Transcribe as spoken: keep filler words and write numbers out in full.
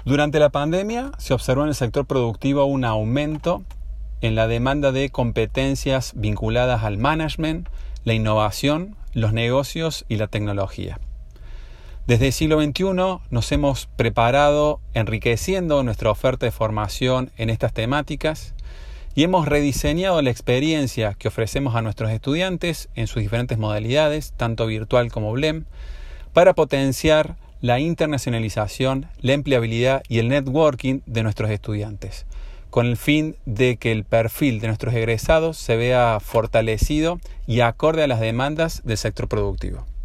Durante la pandemia se observó en el sector productivo un aumento en la demanda de competencias vinculadas al management, la innovación, los negocios y la tecnología. Desde el siglo veintiuno nos hemos preparado enriqueciendo nuestra oferta de formación en estas temáticas y hemos rediseñado la experiencia que ofrecemos a nuestros estudiantes en sus diferentes modalidades, tanto virtual como B L E M, para potenciar la internacionalización, la empleabilidad y el networking de nuestros estudiantes, con el fin de que el perfil de nuestros egresados se vea fortalecido y acorde a las demandas del sector productivo.